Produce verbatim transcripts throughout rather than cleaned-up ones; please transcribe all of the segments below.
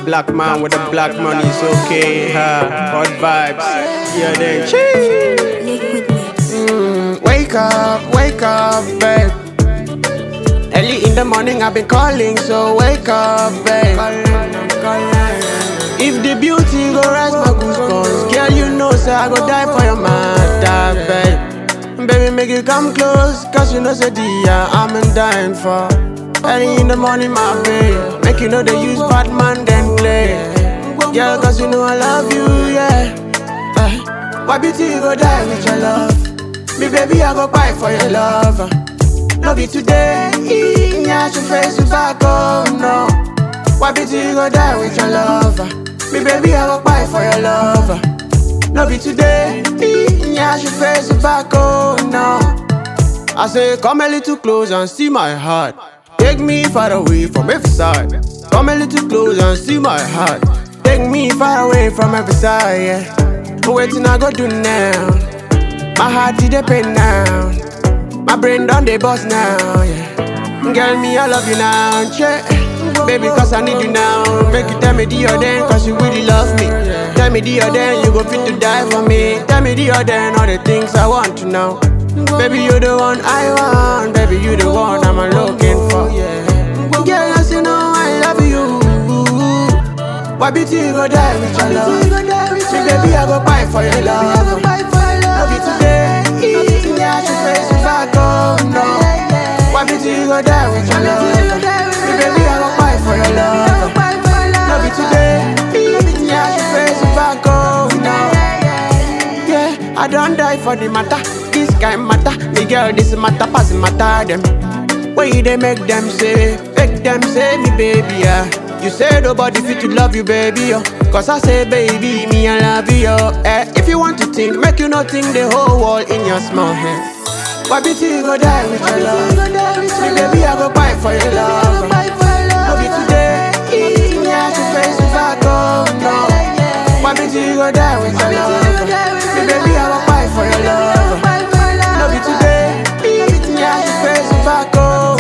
Black man with the black money is okay. Ha, hot vibes. Yeah, then cheese. Liquid mix. Mm, wake up, wake up, babe. Early in the morning I've been calling, so wake up, babe. If the beauty go rise my goosebumps, girl, you know, say I go die for your matter, babe. Baby, make you come close, cause you know, say, dear, I'm in dying for. Early in the morning, my babe, make you know they use Batman, then play. Girl, cause you know I love you, yeah. Uh, why beauty you go die with your love? Me, baby, I go buy for your love. Uh, no be today, yeah, she face you back, oh no. Why beauty you go die with your love? Uh, me, baby, I go buy for your love. Uh, no be today, yeah, she face you back, oh no. I say, come a little close and see my heart. Take me far away from every side. Come a little close and see my heart. Take me far away from every side, yeah. Waiting I go do now. My heart did a pain now. My brain done the bust now, yeah. Girl, me I love you now, yeah. Baby, cause I need you now. Make you tell me the other, cause you really love me. Tell me the other, you go fit to die for me. Tell me the other, all the things I want to know. Baby, you the one I want. Baby, you the one I'm looking for. Girl, as you know, I love you. Why beauty you go die with your love? Me, baby, I go buy for your love. Love you today, yeah, she face you back, oh no. Why beauty you go die with your love? Me, baby, I go buy for your love. Love you today, yeah, she face you back, oh no. Yeah, I don't die for the matter. This kind matter, me girl, this matter, pass matter them. Way they make them say, make them say me baby, yeah. You say nobody fit to love you, baby, yo. Cause I say, baby, me I love you, yo. Eh, if you want to think, make you not think the whole world in your small head. Why beauty you go die with your love? Me baby, I go buy for your love. Love you today, yeah, she face you back, oh no. Why beauty you go die with your love? Me baby, I go buy for your love. Love you today, yeah, she face you back, oh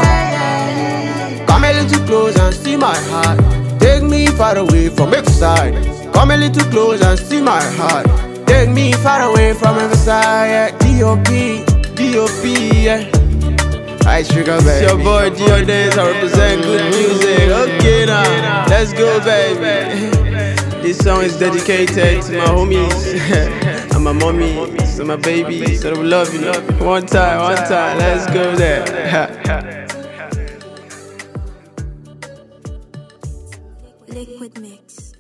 no. Come a little close and see my heart. Take me far away from every side. Come a little close and see my heart. Take me far away from every side, yeah. D O P, D O P, yeah. Alright, sugar, baby. It's your boy Dio Days, I represent good music. Okay now, let's go, baby. This song is dedicated to my homies and my mommy, to my baby, so we love you. One time, one time, let's go there. Liquid mix.